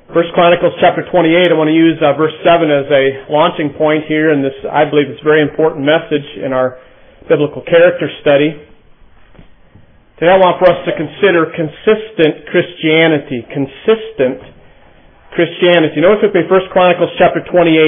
First Chronicles chapter 28, I want to use verse 7 as a launching point here, and this, I believe, is a very important message in our biblical character study. Today I want for us to consider consistent Christianity. Consistent Christianity. Notice with me First Chronicles chapter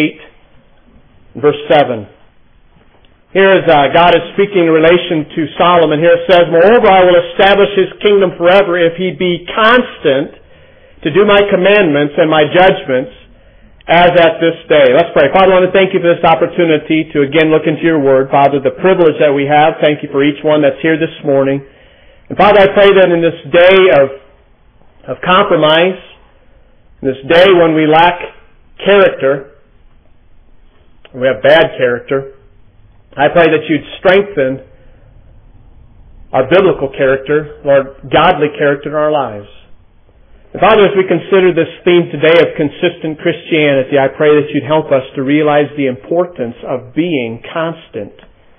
28, verse 7. Here is God is speaking in relation to Solomon. Here it says, "Moreover, I will establish his kingdom forever if he be constant to do my commandments and my judgments as at this day." Let's pray. Father, I want to thank you for this opportunity to again look into your word. Father, the privilege that we have, thank you for each one that's here this morning. And Father, I pray that in this day of compromise, in this day when we lack character, we have bad character, I pray that you'd strengthen our biblical character, Lord, godly character in our lives. And Father, as we consider this theme today of consistent Christianity, I pray that you'd help us to realize the importance of being constant,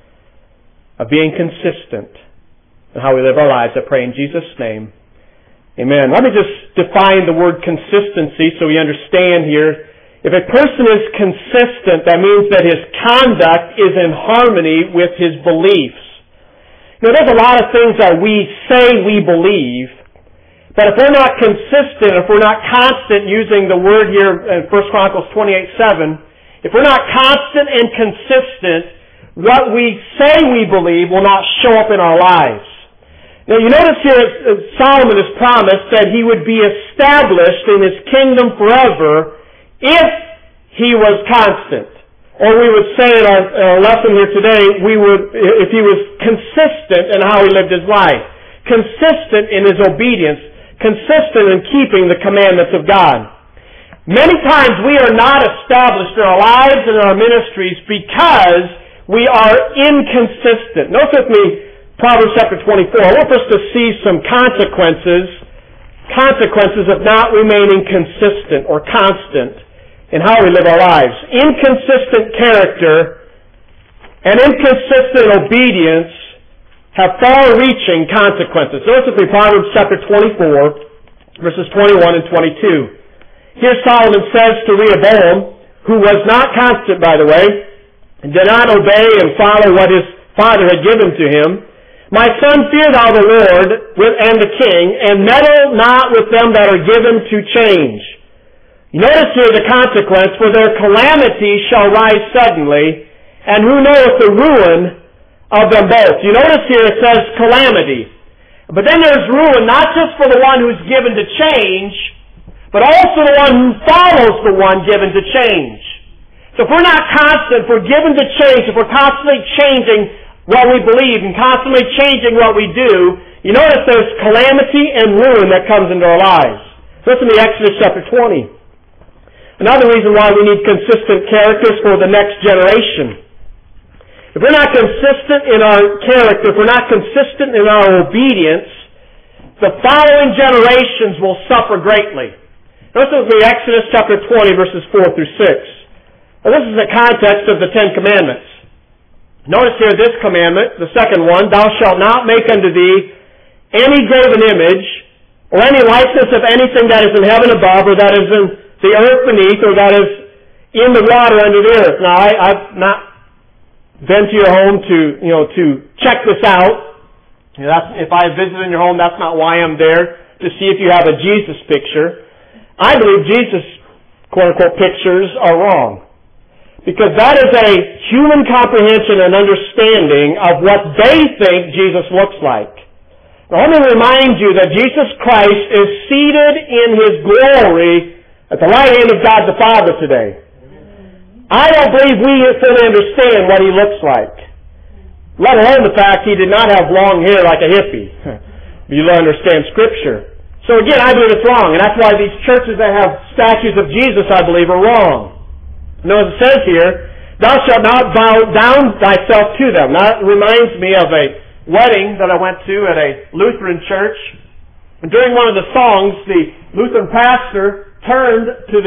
of being consistent in how we live our lives. I pray in Jesus' name. Amen. Let me just define the word consistency so we understand here. If a person is consistent, that means that his conduct is in harmony with his beliefs. You know, there's a lot of things that we say we believe, but if we're not consistent, if we're not constant, using the word here in 1 Chronicles 28:7, if we're not constant and consistent, what we say we believe will not show up in our lives. Now you notice here Solomon has promised that he would be established in his kingdom forever if he was constant. Or we would say in our lesson here today, if he was consistent in how he lived his life, consistent in his obedience, consistent in keeping the commandments of God. Many times we are not established in our lives and in our ministries because we are inconsistent. Notice with me Proverbs chapter 24. I want us to see some consequences of not remaining consistent or constant in how we live our lives. Inconsistent character and inconsistent obedience have far-reaching consequences. Notice with me Proverbs chapter 24, verses 21 and 22. Here Solomon says to Rehoboam, who was not constant, by the way, and did not obey and follow what his father had given to him, "My son, fear thou the Lord and the king, and meddle not with them that are given to change." You notice here the consequence, "For their calamity shall rise suddenly, and who knoweth the ruin of them both." You notice here it says calamity. But then there's ruin not just for the one who's given to change, but also the one who follows the one given to change. So if we're not constant, if we're given to change, if we're constantly changing what we believe and constantly changing what we do, you notice there's calamity and ruin that comes into our lives. Listen to Exodus chapter 20. Another reason why we need consistent characters for the next generation. If we're not consistent in our character, if we're not consistent in our obedience, the following generations will suffer greatly. Notice with me Exodus chapter 20, verses 4 through 6. Now, this is the context of the Ten Commandments. Notice here this commandment, the second one, "Thou shalt not make unto thee any graven image, or any likeness of anything that is in heaven above, or that is in the earth beneath, or that is in the water under the earth." Now, I've not been to your home to check this out. If I visit in your home, that's not why I'm there, to see if you have a Jesus picture. I believe Jesus, quote-unquote, pictures are wrong. Because that is a human comprehension and understanding of what they think Jesus looks like. Now, let me remind you that Jesus Christ is seated in His glory at the right hand of God the Father today. I don't believe we fully understand what He looks like, let alone the fact He did not have long hair like a hippie. You don't understand Scripture. So again, I believe it's wrong, and that's why these churches that have statues of Jesus, I believe, are wrong. Notice it says here, "Thou shalt not bow down thyself to them." That reminds me of a wedding that I went to at a Lutheran church. And during one of the songs, the Lutheran pastor turned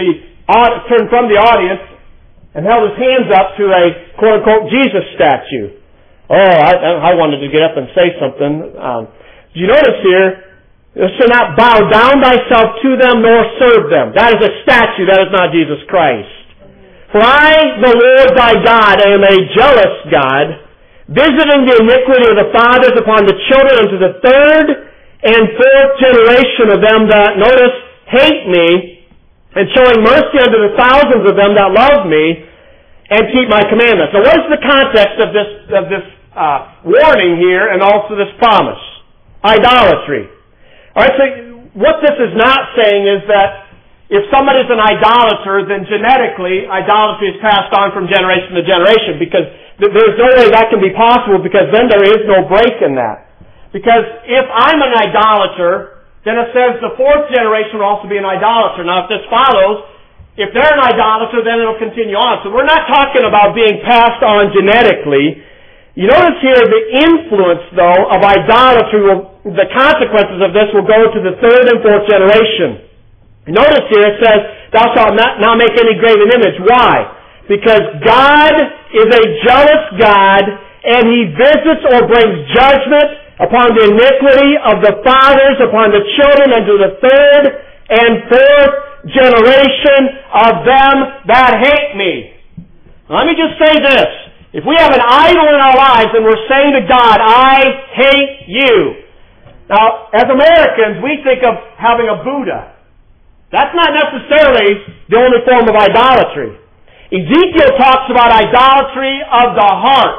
from the audience and held his hands up to a quote-unquote Jesus statue. Oh, I wanted to get up and say something. You notice here, Thou shalt not bow down thyself to them nor serve them. That is a statue. That is not Jesus Christ. For I, the Lord thy God, am a jealous God, visiting the iniquity of the fathers upon the children unto the third and fourth generation of them that, notice, hate me, and showing mercy unto the thousands of them that love me, and keep my commandments. Now what is the context of this warning here and also this promise? Idolatry. Alright, so what this is not saying is that if somebody's an idolater, then genetically idolatry is passed on from generation to generation, because there's no way that can be possible, because then there is no break in that. Because if I'm an idolater, then it says the fourth generation will also be an idolater. Now if this follows, if they're an idolater, then it'll continue on. So we're not talking about being passed on genetically. You notice here the influence, though, of idolatry, the consequences of this will go to the third and fourth generation. Notice here it says, thou shalt not make any graven image. Why? Because God is a jealous God, and He visits or brings judgment upon the iniquity of the fathers, upon the children, and to the third and fourth generation of them that hate me. Now, let me just say this. If we have an idol in our lives and we're saying to God, I hate you. Now, as Americans, we think of having a Buddha. That's not necessarily the only form of idolatry. Ezekiel talks about idolatry of the heart.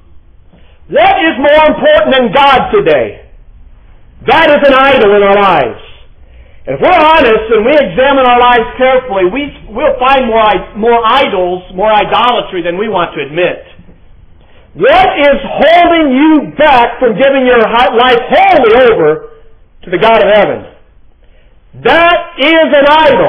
What is more important than God today? That is an idol in our lives. And if we're honest and we examine our lives carefully, we'll find more idols, more idolatry than we want to admit. What is holding you back from giving your life wholly over to the God of heaven? That is an idol.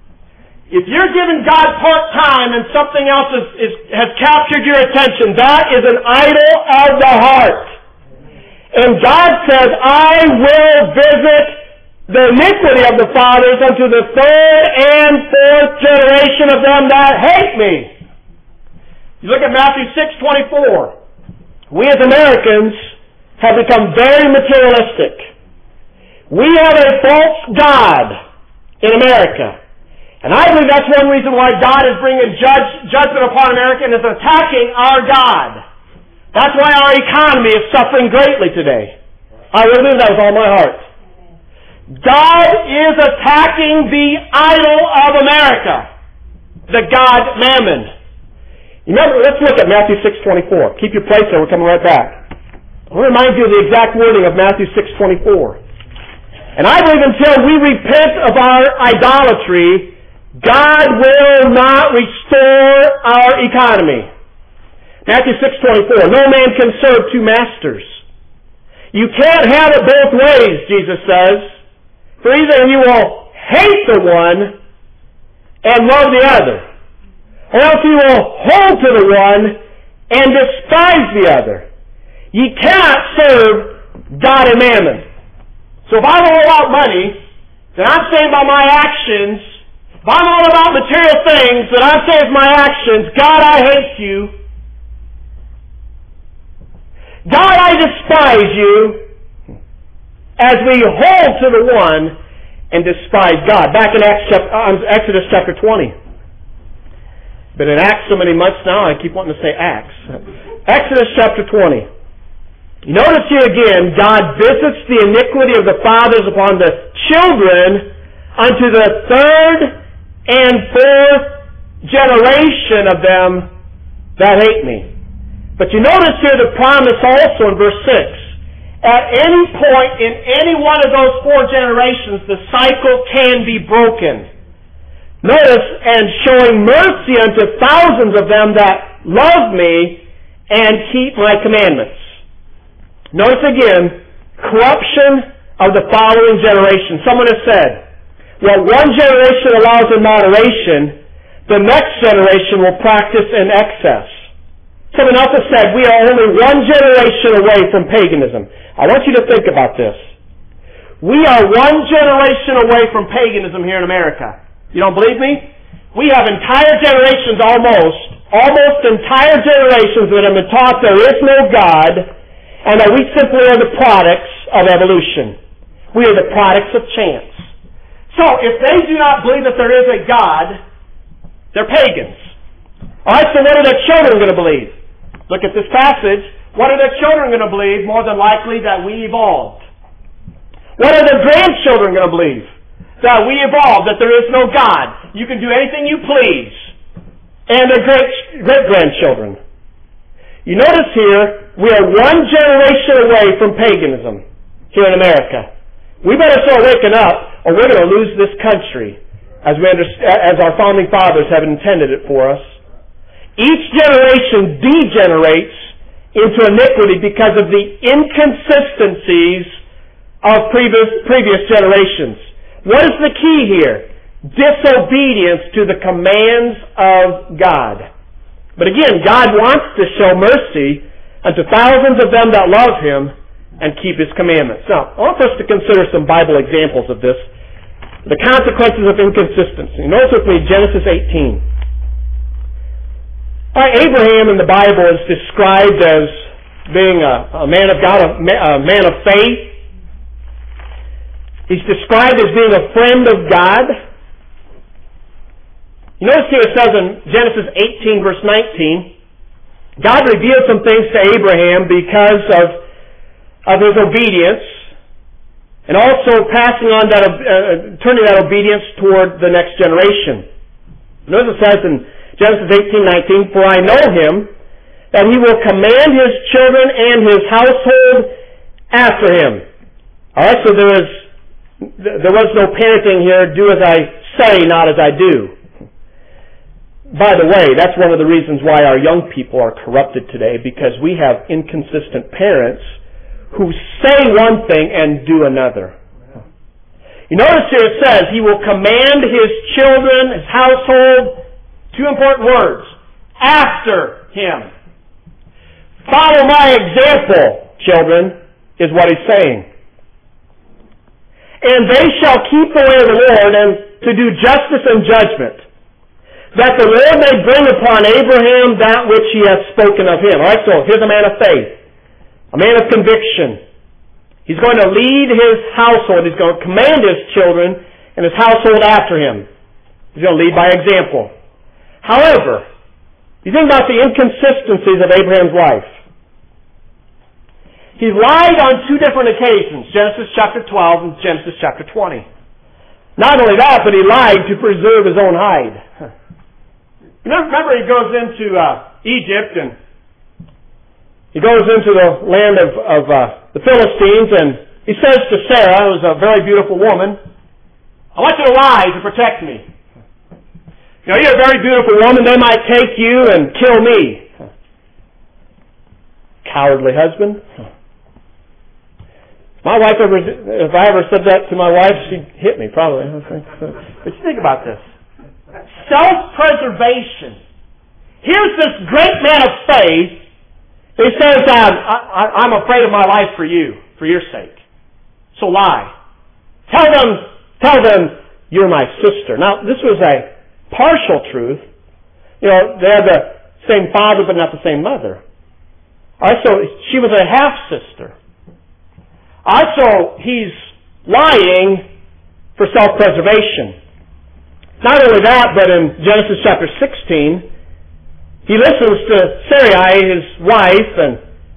If you're giving God part-time and something else has captured your attention, that is an idol of the heart. And God says, I will visit the iniquity of the fathers unto the third and fourth generation of them that hate me. You look at Matthew 6:24. We as Americans have become very materialistic. We have a false God in America. And I believe that's one reason why God is bringing judgment upon America and is attacking our God. That's why our economy is suffering greatly today. I really believe that with all my heart. God is attacking the idol of America, the God Mammon. Remember, let's look at Matthew 6:24. Keep your place there, we're coming right back. I'll remind you of the exact wording of Matthew 6:24. And I believe until we repent of our idolatry, God will not restore our economy. Matthew 6:24. No man can serve two masters. You can't have it both ways, Jesus says. For either you will hate the one and love the other, or else you will hold to the one and despise the other. You can't serve God and mammon. So if I'm all about money, then I'm saying by my actions, if I'm all about material things, then I'm saying with my actions, God, I hate you. God, I despise you, as we hold to the one and despise God. Back in Exodus chapter 20. Been in Acts so many months now, I keep wanting to say Acts. Exodus chapter 20. You notice here again, God visits the iniquity of the fathers upon the children unto the third and fourth generation of them that hate me. But you notice here the promise also in verse 6. At any point in any one of those four generations, the cycle can be broken. Notice, and showing mercy unto thousands of them that love me and keep my commandments. Notice again, corruption of the following generation. Someone has said, well, one generation allows in moderation, the next generation will practice in excess. Someone else has said, we are only one generation away from paganism. I want you to think about this. We are one generation away from paganism here in America. You don't believe me? We have entire generations almost entire generations that have been taught there is no God, and that we simply are the products of evolution. We are the products of chance. So, if they do not believe that there is a God, they're pagans. Alright, so what are their children going to believe? Look at this passage. What are their children going to believe? More than likely that we evolved. What are their grandchildren going to believe? That we evolved, that there is no God. You can do anything you please. And their great-grandchildren. You notice here, we are one generation away from paganism here in America. We better start waking up, or we're going to lose this country as our founding fathers have intended it for us. Each generation degenerates into iniquity because of the inconsistencies of previous generations. What is the key here? Disobedience to the commands of God. But again, God wants to show mercy unto thousands of them that love Him and keep His commandments. Now, I want us to consider some Bible examples of this. The consequences of inconsistency. Notice with me Genesis 18. Abraham in the Bible is described as being a man of God, a man of faith. He's described as being a friend of God. You notice here it says in Genesis 18 verse 19, God revealed some things to Abraham because of his obedience, and also passing on that, turning that obedience toward the next generation. Notice it says in Genesis 18:19, "For I know him, that he will command his children and his household after him." Alright, so there was no parenting here, do as I say, not as I do. By the way, that's one of the reasons why our young people are corrupted today, because we have inconsistent parents who say one thing and do another. You notice here it says, he will command his children, his household, two important words, after him. Follow my example, children, is what he's saying. And they shall keep the way of the Lord, and to do justice and judgment, that the Lord may bring upon Abraham that which he hath spoken of him. Alright, so here's a man of faith, a man of conviction. He's going to lead his household. He's going to command his children and his household after him. He's going to lead by example. However, you think about the inconsistencies of Abraham's life. He lied on two different occasions, Genesis chapter 12 and Genesis chapter 20. Not only that, but he lied to preserve his own hide. Remember he goes into Egypt, and he goes into the land of the Philistines, and he says to Sarah, who's a very beautiful woman, "I want you to lie to protect me. You know, you're a very beautiful woman, they might take you and kill me." Cowardly husband. If I ever said that to my wife, she'd hit me, probably. But you think about this. Self-preservation. Here's this great man of faith. He says, I'm afraid of my life for you, for your sake. So lie. Tell them you're my sister. Now, this was a partial truth. You know, they had the same father but not the same mother. Alright, so she was a half-sister. Alright, so he's lying for self-preservation. Not only that, but in Genesis chapter 16, he listens to Sarai, his wife, and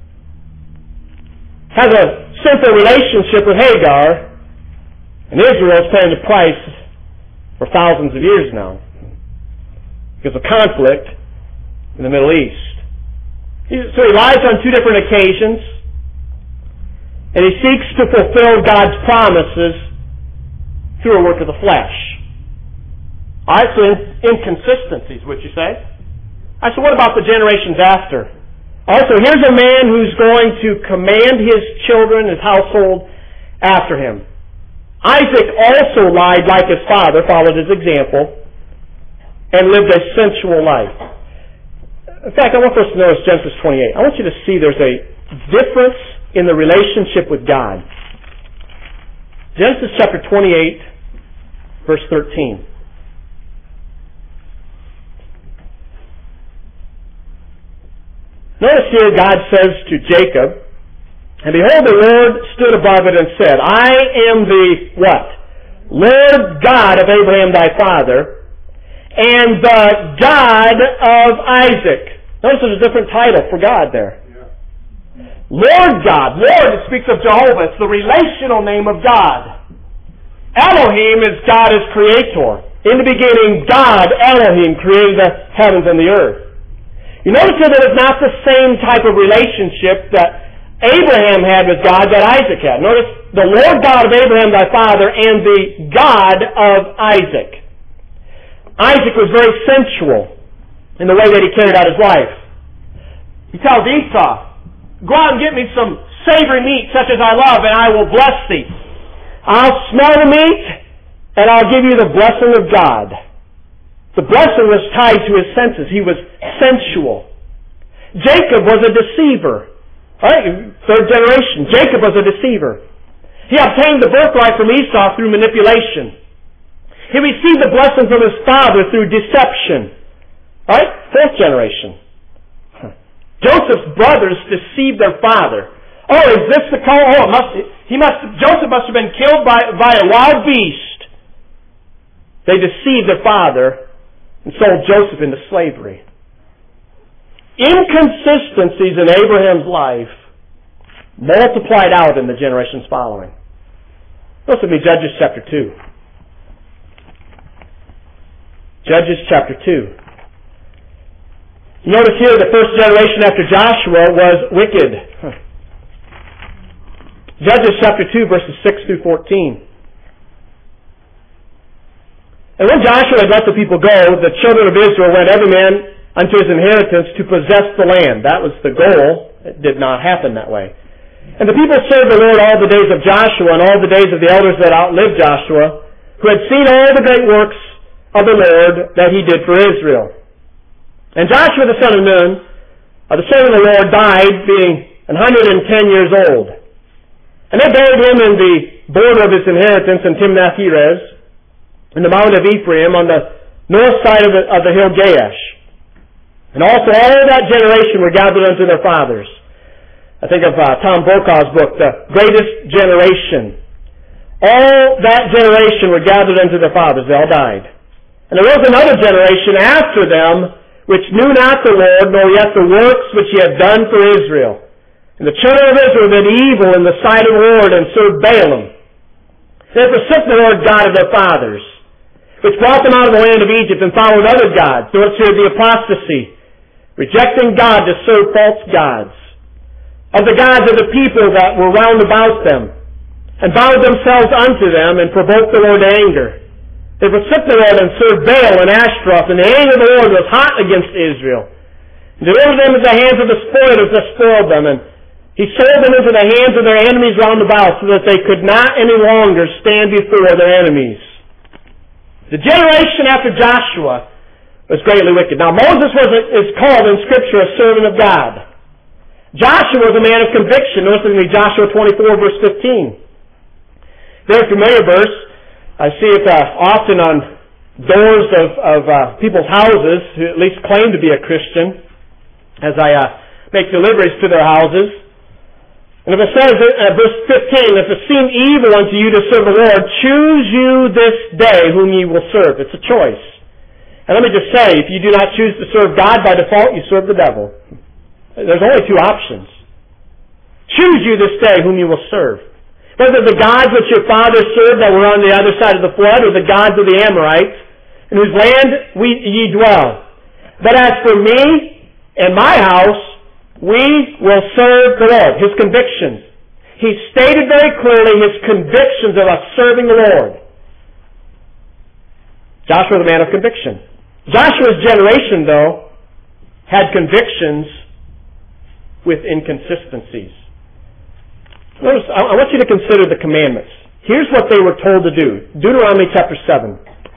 has a sinful relationship with Hagar, and Israel is paying the price for thousands of years now because of conflict in the Middle East. So he lies on two different occasions, and he seeks to fulfill God's promises through a work of the flesh. Alright, so inconsistencies, would you say? Alright, so what about the generations after? Also, here's a man who's going to command his children, his household, after him. Isaac also lied like his father, followed his example, and lived a sensual life. In fact, I want us to notice Genesis 28. I want you to see there's a difference in the relationship with God. Genesis chapter 28, verse 13. Notice here God says to Jacob, And behold, the Lord stood above it and said, I am the, what? Lord God of Abraham thy father, and the God of Isaac. Notice there's a different title for God there. Lord God. Lord, it speaks of Jehovah. It's the relational name of God. Elohim is God as creator. In the beginning, God, Elohim, created the heavens and the earth. You notice here that it's not the same type of relationship that Abraham had with God that Isaac had. Notice the Lord God of Abraham thy father and the God of Isaac. Isaac was very sensual in the way that he carried out his life. He tells Esau, go out and get me some savory meat such as I love, and I will bless thee. I'll smell the meat, and I'll give you the blessing of God. The blessing was tied to his senses. He was sensual. Jacob was a deceiver. Right? Third generation. Jacob was a deceiver. He obtained the birthright from Esau through manipulation. He received the blessing from his father through deception. Right? Fourth generation. Joseph's brothers deceived their father. Oh, is this the call? Oh, Joseph must have been killed by a wild beast. They deceived their father and sold Joseph into slavery. Inconsistencies in Abraham's life multiplied out in the generations following. Look with me, Judges chapter 2. Judges chapter 2. Notice here the first generation after Joshua was wicked. Judges chapter 2, verses 6 through 14. And when Joshua had let the people go, the children of Israel went every man unto his inheritance to possess the land. That was the goal. It did not happen that way. And the people served the Lord all the days of Joshua and all the days of the elders that outlived Joshua, who had seen all the great works of the Lord that he did for Israel. And Joshua the son of Nun, the servant of the Lord, died, being 110 years old. And they buried him in the border of his inheritance in Timnath-Heres, in the mountain of Ephraim, on the north side of the hill Gaash. And also all that generation were gathered unto their fathers. I think of Tom Brokaw's book, The Greatest Generation. All that generation were gathered unto their fathers. They all died. And there was another generation after them, which knew not the Lord, nor yet the works which he had done for Israel. And the children of Israel did evil in the sight of the Lord, and served Baalim. They forsook the Lord God of their fathers, which brought them out of the land of Egypt, and followed other gods. So it's here the apostasy, rejecting God to serve false gods, of the gods of the people that were round about them, and bowed themselves unto them, and provoked the Lord to anger. They forsook the Lord and served Baal and Ashtaroth, and the anger of the Lord was hot against Israel. And delivered them into the hands of the spoilers that spoiled them, and he sold them into the hands of their enemies round about, so that they could not any longer stand before their enemies. The generation after Joshua was greatly wicked. Now Moses is called in Scripture a servant of God. Joshua was a man of conviction. Notice with me Joshua 24, verse 15. Very familiar verse. I see it often on doors of people's houses who at least claim to be a Christian, as I make deliveries to their houses. And if it says, verse 15, if it seem evil unto you to serve the Lord, choose you this day whom ye will serve. It's a choice. And let me just say, if you do not choose to serve God by default, you serve the devil. There's only two options. Choose you this day whom you will serve. Whether the gods which your fathers served that were on the other side of the flood, or the gods of the Amorites, in whose land ye dwell. But as for me and my house, we will serve the Lord. His convictions. He stated very clearly his convictions of us serving the Lord. Joshua was a man of conviction. Joshua's generation, though, had convictions with inconsistencies. Notice, I want you to consider the commandments. Here's what they were told to do. Deuteronomy chapter 7.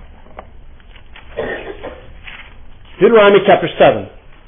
Deuteronomy chapter 7.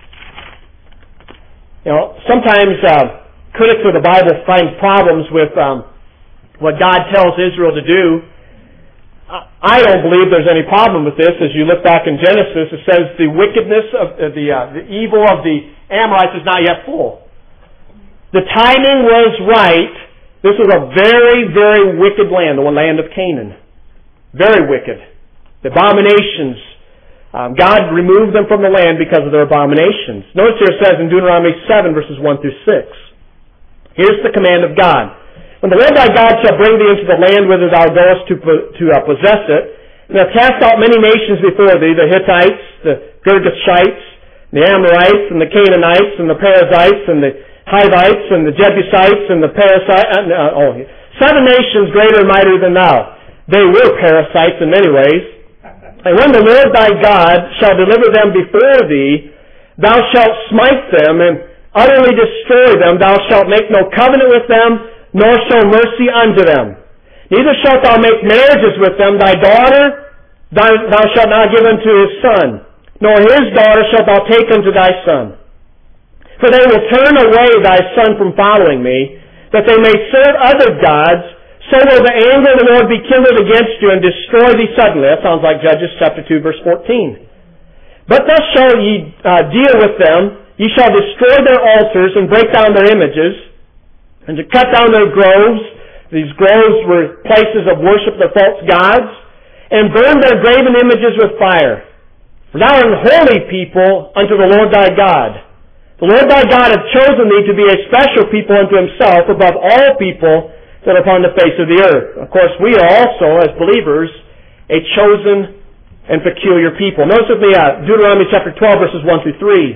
You know, sometimes critics of the Bible find problems with what God tells Israel to do. I don't believe there's any problem with this. As you look back in Genesis, it says the wickedness of the evil of the Amorites is not yet full. The timing was right. This was a very, very wicked land, the land of Canaan. Very wicked. The abominations. God removed them from the land because of their abominations. Notice here it says in Deuteronomy 7, verses 1 through 6. Here's the command of God. When the Lord thy God shall bring thee into the land whither thou goest to possess it, and have cast out many nations before thee, the Hittites, the Girgashites, the Amorites, and the Canaanites, and the Perizzites, and the Hivites, and the Jebusites, and the Parasites, 7 nations greater and mightier than thou. They were parasites in many ways. And when the Lord thy God shall deliver them before thee, thou shalt smite them and utterly destroy them. Thou shalt make no covenant with them, nor show mercy unto them. Neither shalt thou make marriages with them. Thy daughter thou shalt not give unto his son, nor his daughter shalt thou take unto thy son. For they will turn away thy son from following me, that they may serve other gods. So will the anger of the Lord be kindled against you and destroy thee suddenly. That sounds like Judges chapter 2, verse 14. But thus shall ye deal with them. Ye shall destroy their altars and break down their images, and to cut down their groves. These groves were places of worship of false gods, and burn their graven images with fire. For thou art an holy people unto the Lord thy God. The Lord thy God hath chosen thee to be a special people unto himself above all people that are upon the face of the earth. Of course, we are also, as believers, a chosen and peculiar people. Notice with me Deuteronomy chapter 12, verses 1 through 3.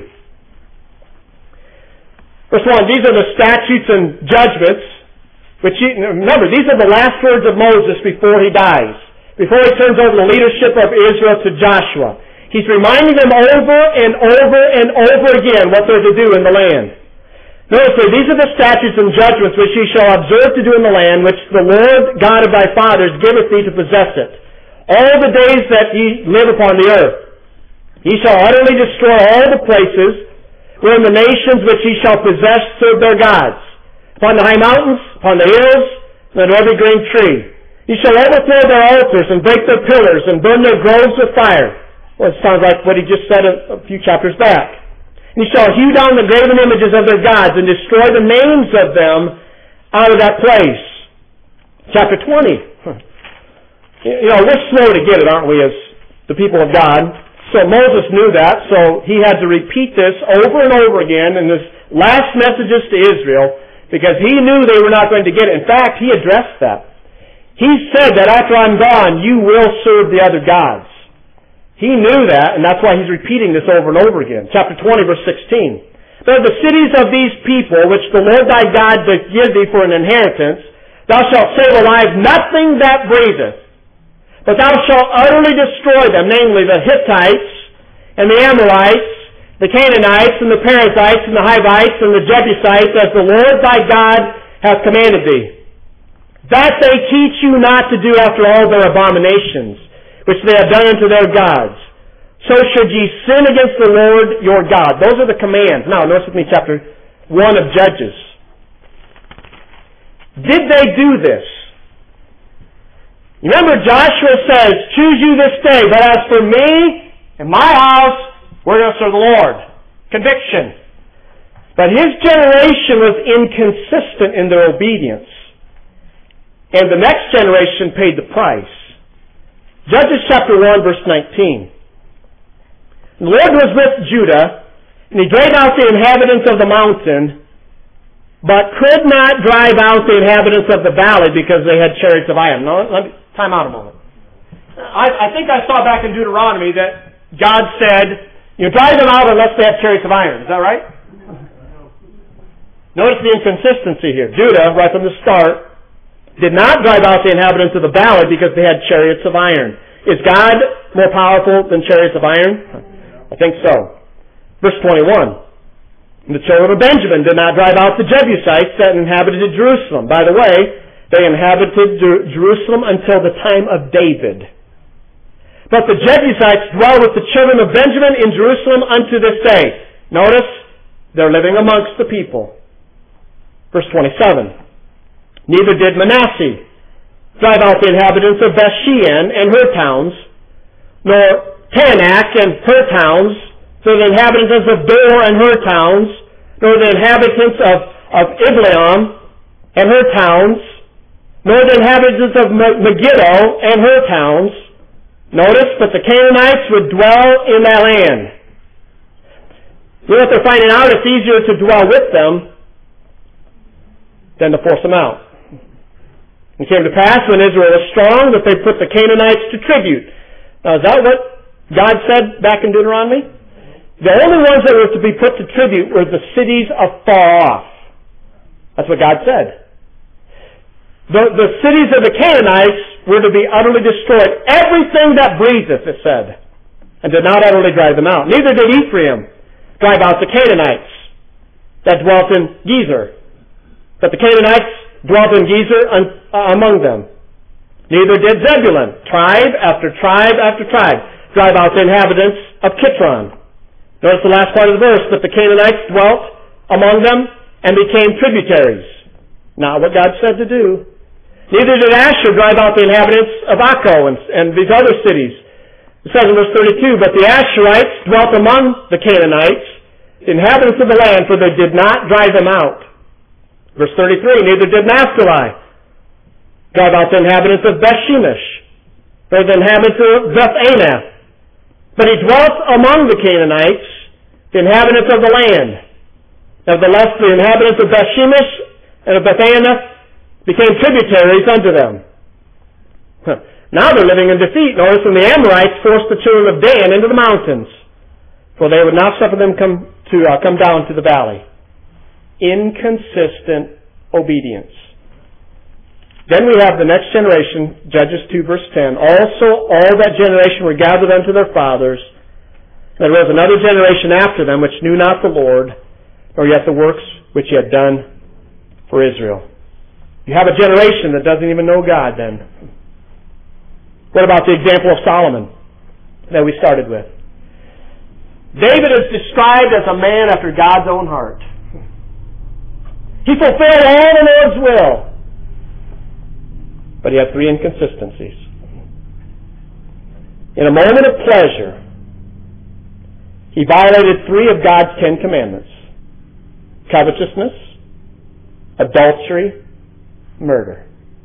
Verse 1, these are the statutes and judgments, remember, these are the last words of Moses before he dies, before he turns over the leadership of Israel to Joshua. He's reminding them over and over and over again what they're to do in the land. Notice here, these are the statutes and judgments which ye shall observe to do in the land, which the Lord God of thy fathers giveth thee to possess it, all the days that ye live upon the earth. Ye shall utterly destroy all the places wherein the nations which ye shall possess serve their gods, upon the high mountains, upon the hills, and on every green tree. Ye shall overthrow their altars and break their pillars and burn their groves with fire. Well, it sounds like what he just said a few chapters back. You shall hew down the graven images of their gods and destroy the names of them out of that place. Chapter 20. We're slow to get it, aren't we, as the people of God? So Moses knew that, so he had to repeat this over and over again in his last messages to Israel, because he knew they were not going to get it. In fact, he addressed that. He said that after I'm gone, you will serve the other gods. He knew that, and that's why he's repeating this over and over again. Chapter 20, verse 16. But the cities of these people, which the Lord thy God doth give thee for an inheritance, thou shalt save alive nothing that breatheth. But thou shalt utterly destroy them, namely the Hittites, and the Amorites, the Canaanites, and the Perizzites, and the Hivites, and the Jebusites, as the Lord thy God hath commanded thee. That they teach you not to do after all their abominations, which they have done unto their gods. So should ye sin against the Lord your God. Those are the commands. Now, notice with me chapter 1 of Judges. Did they do this? Remember, Joshua says, choose you this day, but as for me and my house, we're going to serve the Lord. Conviction. But his generation was inconsistent in their obedience. And the next generation paid the price. Judges chapter 1, verse 19. The Lord was with Judah, and he drave out the inhabitants of the mountain, but could not drive out the inhabitants of the valley because they had chariots of iron. Now, let me time out a moment. I think I saw back in Deuteronomy that God said, drive them out unless they have chariots of iron. Is that right? Notice the inconsistency here. Judah, right from the start, did not drive out the inhabitants of the valley because they had chariots of iron. Is God more powerful than chariots of iron? I think so. Verse 21. The children of Benjamin did not drive out the Jebusites that inhabited Jerusalem. By the way, they inhabited Jerusalem until the time of David. But the Jebusites dwell with the children of Benjamin in Jerusalem unto this day. Notice, they're living amongst the people. Verse 27. Neither did Manasseh drive out the inhabitants of Bethshean and her towns, nor Tanakh and her towns, nor the inhabitants of Dor and her towns, nor the inhabitants of of Ibleam and her towns, nor the inhabitants of Megiddo and her towns. Notice, but the Canaanites would dwell in that land. You know what they're finding out? It's easier to dwell with them than to force them out. It came to pass when Israel was strong that they put the Canaanites to tribute. Now, is that what God said back in Deuteronomy? The only ones that were to be put to tribute were the cities afar off. That's what God said. The cities of the Canaanites were to be utterly destroyed. Everything that breatheth, it said, and did not utterly drive them out. Neither did Ephraim drive out the Canaanites that dwelt in Gezer. But the Canaanites dwelt in Gezer among them. Neither did Zebulun, tribe after tribe after tribe, drive out the inhabitants of Kitron. Notice the last part of the verse, but the Canaanites dwelt among them and became tributaries. Not what God said to do. Neither did Asher drive out the inhabitants of Akko and these other cities. It says in verse 32, but the Asherites dwelt among the Canaanites, the inhabitants of the land, for they did not drive them out. Verse 33, neither did Naphtali drive out the inhabitants of Bethshemesh, nor the inhabitants of Beth-Anath. But he dwelt among the Canaanites, the inhabitants of the land. Nevertheless, the inhabitants of Bethshemesh and of Beth-Anath became tributaries unto them. Now they're living in defeat. Notice when the Amorites forced the children of Dan into the mountains, for they would not suffer them come down to the valley. Inconsistent obedience. Then we have the next generation, Judges 2 verse 10. Also all that generation were gathered unto their fathers. There was another generation after them which knew not the Lord, nor yet the works which he had done for Israel. You have a generation that doesn't even know God then. What about the example of Solomon that we started with? David is described as a man after God's own heart. He fulfilled all the Lord's will. But he had three inconsistencies. In a moment of pleasure, he violated three of God's 10 commandments. Covetousness, adultery, murder.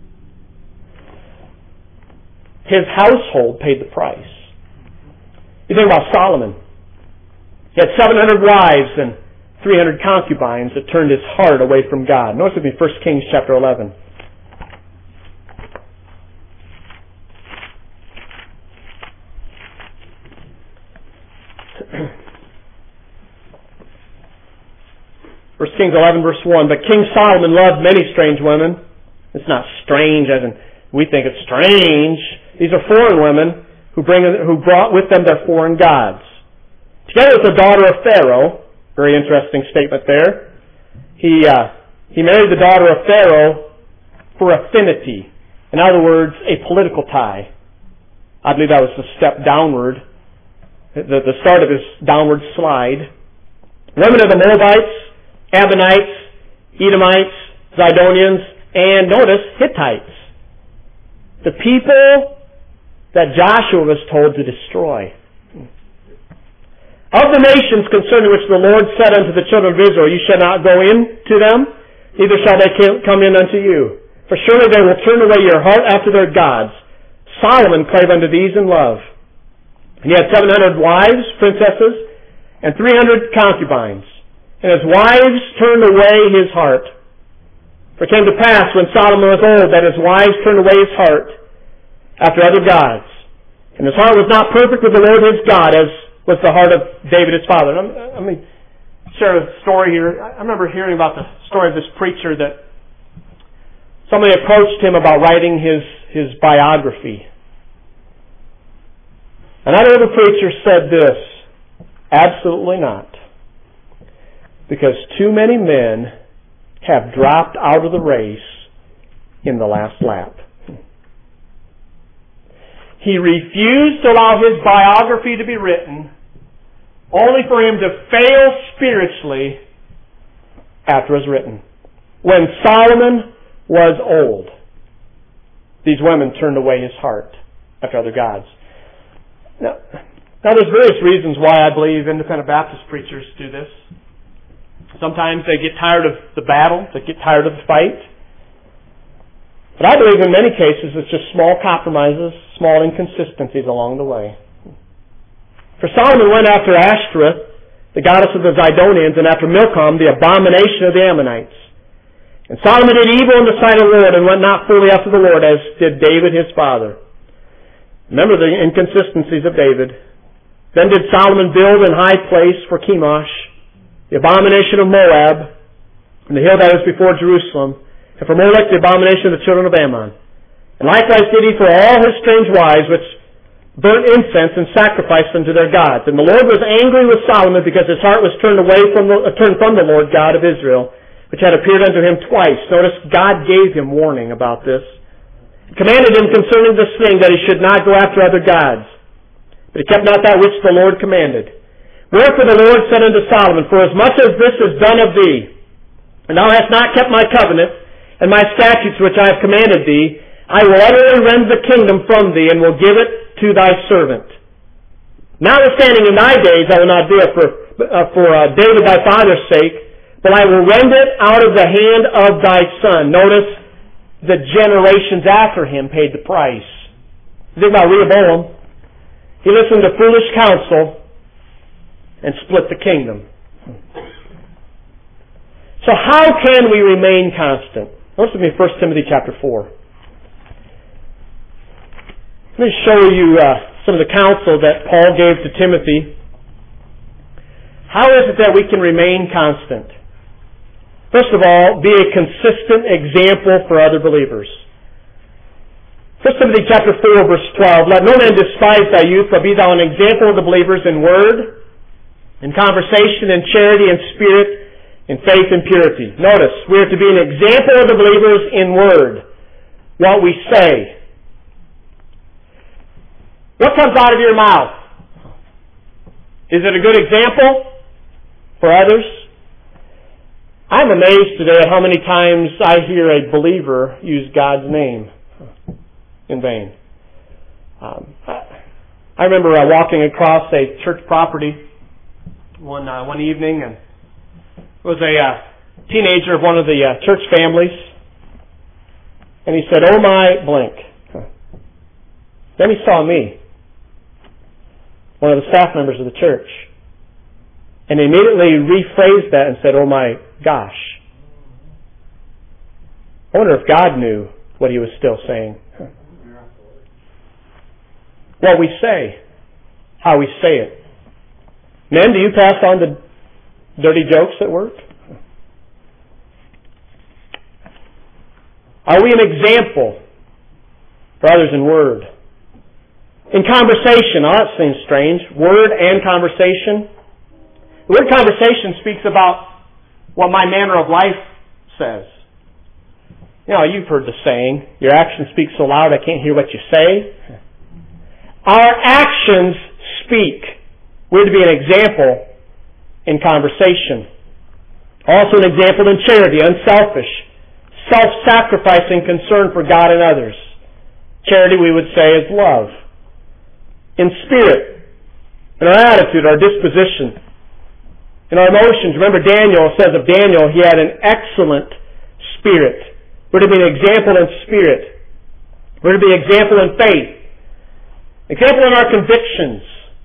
His household paid the price. You think about Solomon. He had 700 wives and 300 concubines that turned his heart away from God. Notice with me 1 Kings chapter 11. First Kings 11 verse 1. But King Solomon loved many strange women. It's not strange as in we think it's strange. These are foreign women who brought with them their foreign gods. Together with the daughter of Pharaoh, very interesting statement there. He married the daughter of Pharaoh for affinity. In other words, a political tie. I believe that was the step downward, the start of his downward slide. Women of the Moabites, Ammonites, Edomites, Zidonians, and notice, Hittites. The people that Joshua was told to destroy. Of the nations concerning which the Lord said unto the children of Israel, you shall not go in to them, neither shall they come in unto you. For surely they will turn away your heart after their gods. Solomon clave unto these in love. And he had 700 wives, princesses, and 300 concubines. And his wives turned away his heart. For it came to pass when Solomon was old that his wives turned away his heart after other gods. And his heart was not perfect with the Lord his God as was the heart of David his father. Let me share a story here. I remember hearing about the story of this preacher that somebody approached him about writing his biography. And that other preacher said this, absolutely not. Because too many men have dropped out of the race in the last lap. He refused to allow his biography to be written, only for him to fail spiritually after it was written. When Solomon was old, these women turned away his heart after other gods. Now there's various reasons why I believe independent Baptist preachers do this. Sometimes they get tired of the battle, they get tired of the fight. But I believe in many cases it's just small compromises, small inconsistencies along the way. For Solomon went after Ashtoreth, the goddess of the Zidonians, and after Milcom, the abomination of the Ammonites. And Solomon did evil in the sight of the Lord and went not fully after the Lord, as did David his father. Remember the inconsistencies of David. Then did Solomon build an high place for Chemosh, the abomination of Moab, and the hill that is before Jerusalem, and for Molech the abomination of the children of Ammon. And likewise did he for all his strange wives, which burnt incense and sacrificed unto their gods. And the Lord was angry with Solomon, because his heart was turned from the Lord God of Israel, which had appeared unto him twice. Notice, God gave him warning about this. He commanded him concerning this thing, that he should not go after other gods. But he kept not that which the Lord commanded. Wherefore the Lord said unto Solomon, For as much as this is done of thee, and thou hast not kept my covenant, and my statutes which I have commanded thee, I will utterly rend the kingdom from thee, and will give it to thy servant. Notwithstanding in thy days I will not do it for David thy father's sake, but I will rend it out of the hand of thy son. Notice, the generations after him paid the price. Think about Rehoboam. He listened to foolish counsel and split the kingdom. So how can we remain constant? Notice with me 1 Timothy chapter 4. Let me show you some of the counsel that Paul gave to Timothy. How is it that we can remain constant? First of all, be a consistent example for other believers. 1 Timothy chapter 4, verse 12, Let no man despise thy youth, but be thou an example of the believers in word, in conversation, in charity, in spirit, in faith, and purity. Notice, we are to be an example of the believers in word, what we say. What comes out of your mouth? Is it a good example for others? I'm amazed today at how many times I hear a believer use God's name in vain. I remember walking across a church property one evening, and it was a teenager of one of the church families, and he said, "Oh my blank." Then he saw me, one of the staff members of the church, and he immediately rephrased that and said, "Oh my gosh." I wonder if God knew what he was still saying. What we say, how we say it. Men, do you pass on the dirty jokes at work? Are we an example for others in word? In conversation, that seems strange. Word and conversation. The word conversation speaks about what my manner of life says. You know, you've heard the saying, your actions speak so loud I can't hear what you say. Our actions speak. We're to be an example in conversation. Also an example in charity, unselfish, self-sacrificing concern for God and others. Charity, we would say, is love. In spirit, in our attitude, our disposition, in our emotions. Remember, Daniel says of Daniel, he had an excellent spirit. We're to be an example in spirit. We're to be an example in faith. Example in our convictions.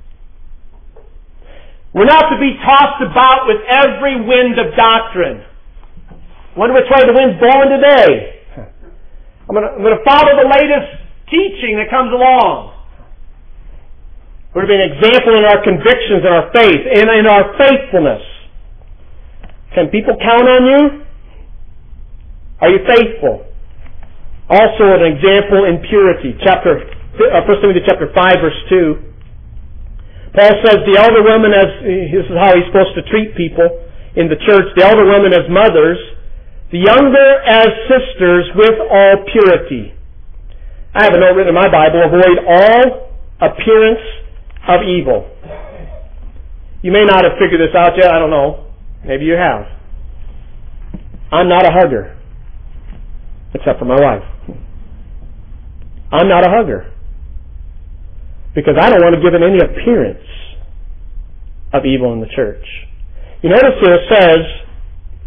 We're not to be tossed about with every wind of doctrine. Wonder which way the wind's blowing today. I'm going to follow the latest teaching that comes along. We're to be an example in our convictions, in our faith, and in our faithfulness. Can people count on you? Are you faithful? Also an example in purity. 1 Timothy chapter 5, verse 2. Paul says the elder women, this is how he's supposed to treat people in the church, the elder women as mothers, the younger as sisters with all purity. I have a note written in my Bible, avoid all appearance of evil. You may not have figured this out yet, I don't know. Maybe you have. I'm not a hugger. Except for my wife. I'm not a hugger. Because I don't want to give it any appearance of evil in the church. You notice here it says,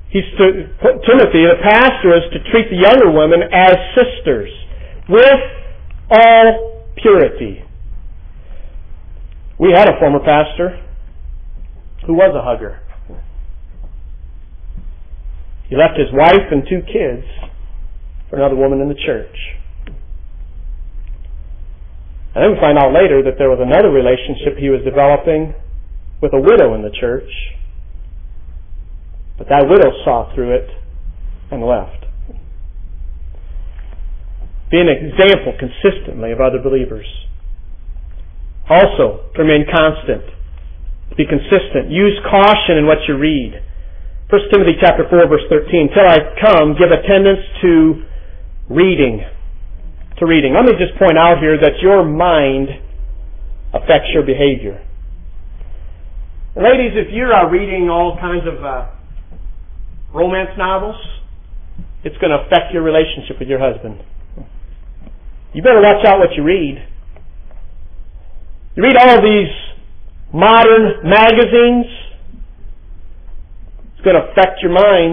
Timothy, the pastor, is to treat the younger women as sisters with all purity. We had a former pastor who was a hugger. He left his wife and 2 kids for another woman in the church. And then we find out later that there was another relationship he was developing with a widow in the church. But that widow saw through it and left. Be an example consistently of other believers. Also, to remain constant. Be consistent. Use caution in what you read. 1 Timothy chapter 4, verse 13. Till I come, give attendance to reading. To reading. Let me just point out here that your mind affects your behavior. Ladies, if you're reading all kinds of romance novels, it's going to affect your relationship with your husband. You better watch out what you read. You read all these modern magazines, it's going to affect your mind.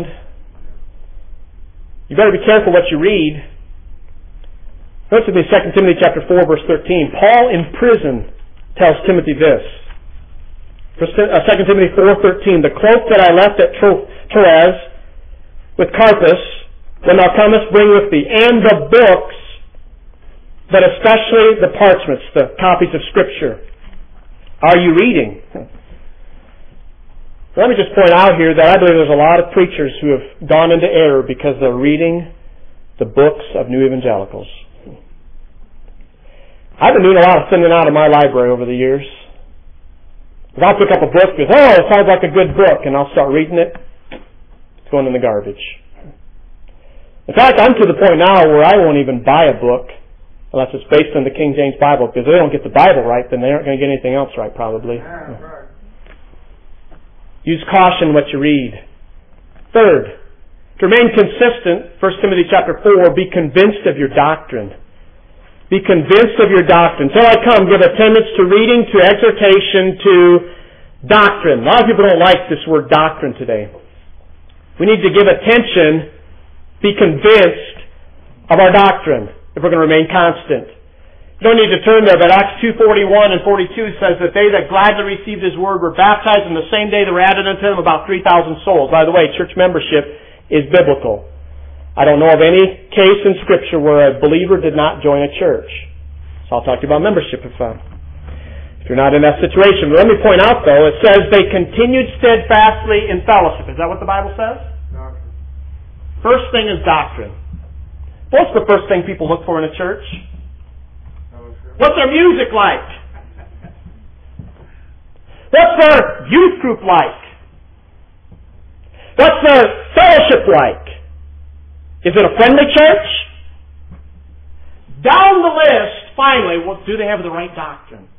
You better be careful what you read. Notice with me 2 Timothy chapter 4, verse 13. Paul in prison tells Timothy this. 2 Timothy 4:13. The cloak that I left at Troas with Carpus, when thou comest, bring with thee, and the books, but especially the parchments, the copies of Scripture. Are you reading? Let me just point out here that I believe there's a lot of preachers who have gone into error because they're reading the books of New Evangelicals. I've been doing a lot of thinning out of my library over the years. If I'll pick up a book and it sounds like a good book, and I'll start reading it, it's going in the garbage. In fact, I'm to the point now where I won't even buy a book unless it's based on the King James Bible, because if they don't get the Bible right, then they aren't going to get anything else right, probably. Use caution what you read. Third, to remain consistent, 1 Timothy chapter 4, be convinced of your doctrine. Be convinced of your doctrine. Till I come, give attendance to reading, to exhortation, to doctrine. A lot of people don't like this word doctrine today. We need to give attention, be convinced of our doctrine if we're going to remain constant. You don't need to turn there, but Acts 2:41 and 42 says that they that gladly received His word were baptized, and the same day there were added unto them about 3,000 souls. By the way, church membership is biblical. I don't know of any case in Scripture where a believer did not join a church. So I'll talk to you about membership if you're not in that situation. But let me point out, though, it says they continued steadfastly in fellowship. Is that what the Bible says? Doctrine. First thing is doctrine. What's the first thing people look for in a church? What's their music like? What's their youth group like? What's their fellowship like? Is it a friendly church? Down the list, finally, do they have the right doctrine?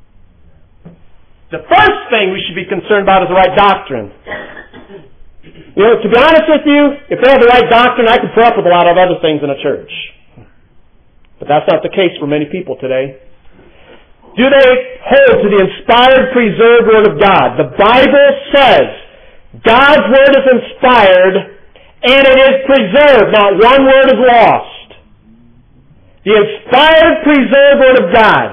The first thing we should be concerned about is the right doctrine. You know, to be honest with you, if they have the right doctrine, I could put up with a lot of other things in a church. But that's not the case for many people today. Do they hold to the inspired, preserved Word of God? The Bible says God's Word is inspired and it is preserved. Not one word is lost. The inspired, preserved Word of God.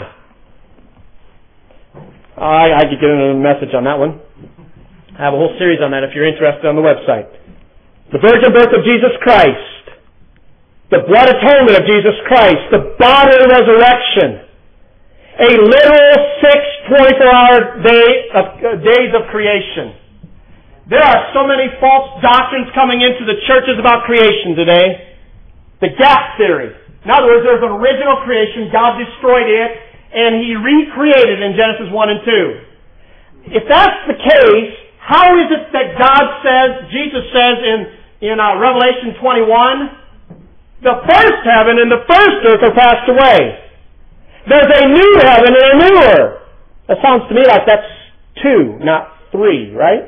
I could get into a message on that one. I have a whole series on that if you're interested on the website. The virgin birth of Jesus Christ. The blood atonement of Jesus Christ. The bodily resurrection. A literal 6 24-hour days of creation. There are so many false doctrines coming into the churches about creation today. The gap theory. In other words, there's an original creation. God destroyed it, and He recreated in Genesis 1 and 2. If that's the case, how is it that God says, Jesus says in Revelation 21, the first heaven and the first earth are passed away. There's a new heaven and a new earth. That sounds to me like that's 2, not 3, right?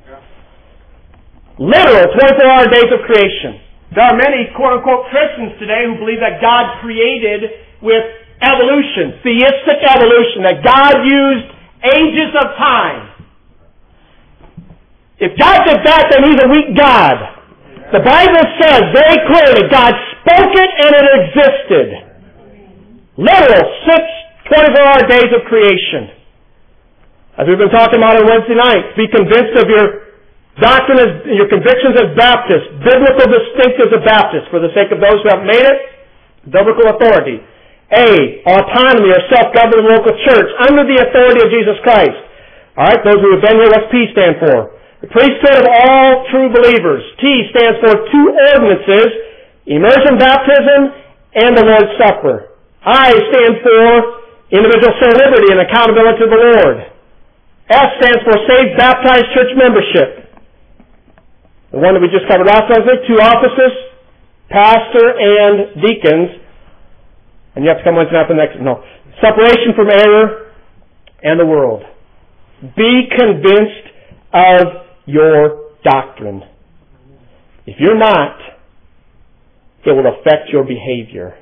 Literal 24-hour days of creation. There are many quote-unquote Christians today who believe that God created with evolution, theistic evolution, that God used ages of time. If God did that, then He's a weak God. The Bible says very clearly, God spoke it and it existed. Literal 24-hour days of creation. As we've been talking about on Wednesday night, be convinced of your doctrine, your convictions as Baptists, biblical distinctives of Baptists, for the sake of those who have made it, biblical authority. A, autonomy or self-governed local church under the authority of Jesus Christ. Alright, those who have been here, what's P stand for? The priesthood of all true believers. T stands for two ordinances, immersion baptism and the Lord's Supper. I stands for individual soul liberty and accountability to the Lord. S stands for saved baptized church membership. The one that we just covered last Wednesday, two offices, pastor and deacons. And you have to come Wednesday night for the next. No. Separation from error and the world. Be convinced of your doctrine. If you're not, it will affect your behavior.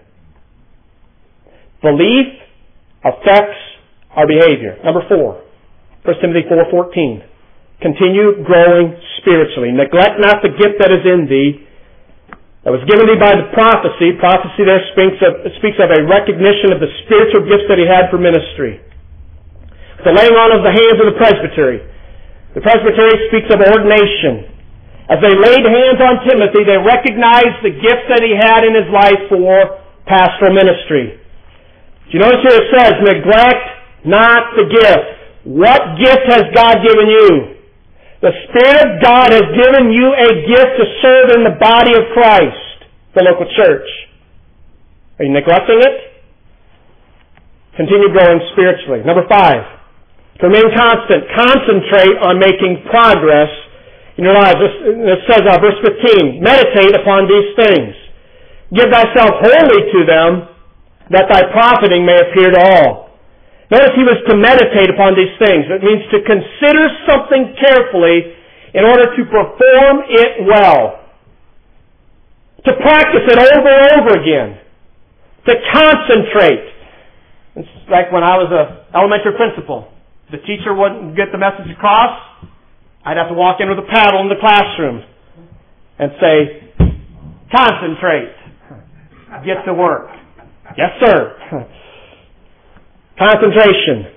Belief affects our behavior. Number 4. 1 Timothy 4:14. Continue growing spiritually. Neglect not the gift that is in thee, that was given thee by the prophecy. Prophecy there speaks of a recognition of the spiritual gifts that he had for ministry. The laying on of the hands of the presbytery. The presbytery speaks of ordination. As they laid hands on Timothy, they recognized the gifts that he had in his life for pastoral ministry. Do you notice here it says, neglect not the gift. What gift has God given you? The Spirit of God has given you a gift to serve in the body of Christ, the local church. Are you neglecting it? Continue growing spiritually. Number 5, to remain constant. Concentrate on making progress in your lives. It says, verse 15, meditate upon these things. Give thyself wholly to them, that thy profiting may appear to all. Notice he was to meditate upon these things. It means to consider something carefully in order to perform it well. To practice it over and over again. To concentrate. It's like when I was an elementary principal. The teacher wouldn't get the message across. I'd have to walk in with a paddle in the classroom and say, concentrate. Get to work. Yes, sir. Concentration.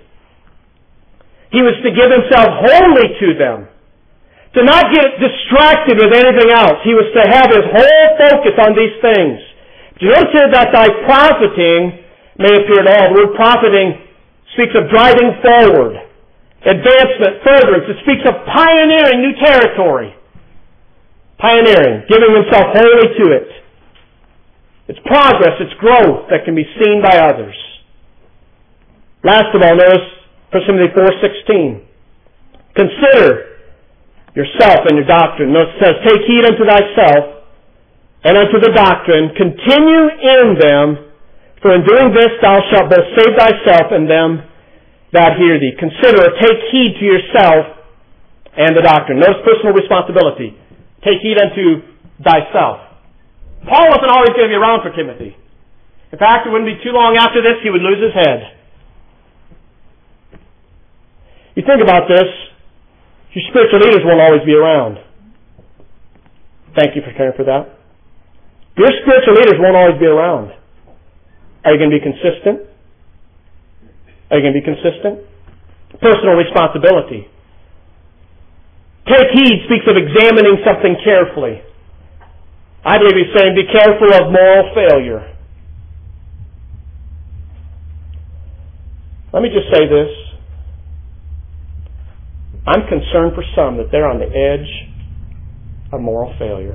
He was to give himself wholly to them. To not get distracted with anything else. He was to have his whole focus on these things. Do you notice here that thy profiting may appear to all? The word profiting speaks of driving forward, advancement, furtherance. It speaks of pioneering new territory. Pioneering, giving himself wholly to it. It's progress, it's growth that can be seen by others. Last of all, notice 1 Timothy 4:16. Consider yourself and your doctrine. Notice it says, take heed unto thyself and unto the doctrine. Continue in them, for in doing this thou shalt both save thyself and them that hear thee. Consider or take heed to yourself and the doctrine. Notice personal responsibility. Take heed unto thyself. Paul wasn't always going to be around for Timothy. In fact, it wouldn't be too long after this he would lose his head. You think about this, your spiritual leaders won't always be around. Thank you for caring for that. Your spiritual leaders won't always be around. Are you going to be consistent? Are you going to be consistent? Personal responsibility. Take heed speaks of examining something carefully. I believe he's saying be careful of moral failure. Let me just say this. I'm concerned for some that they're on the edge of moral failure.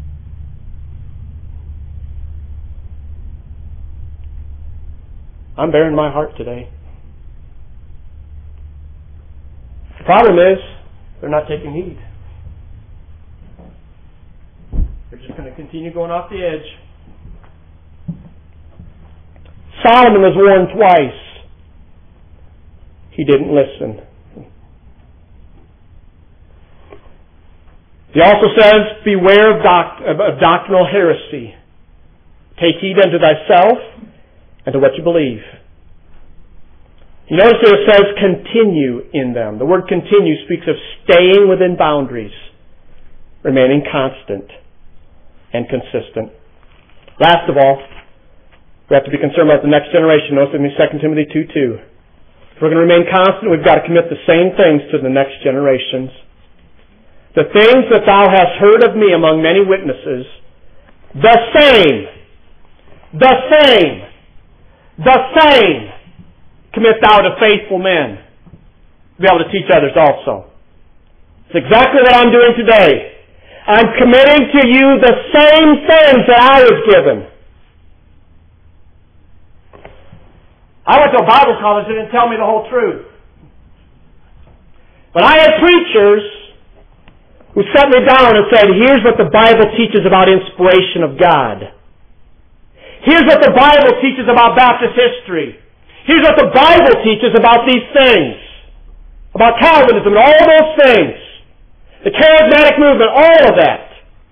I'm bearing my heart today. The problem is, they're not taking heed. They're just going to continue going off the edge. Solomon was warned twice. He didn't listen. He also says, beware of doctrinal heresy. Take heed unto thyself and to what you believe. You notice that it says continue in them. The word continue speaks of staying within boundaries, remaining constant and consistent. Last of all, we have to be concerned about the next generation. Notice with me 2 Timothy 2:2. If we're going to remain constant, we've got to commit the same things to the next generations. The things that thou hast heard of me among many witnesses, the same commit thou to faithful men to be able to teach others also. It's exactly what I'm doing today. I'm committing to you the same things that I was given. I went to a Bible college that didn't tell me the whole truth. But I had preachers who sat me down and said, here's what the Bible teaches about inspiration of God. Here's what the Bible teaches about Baptist history. Here's what the Bible teaches about these things. About Calvinism and all those things. The charismatic movement, all of that.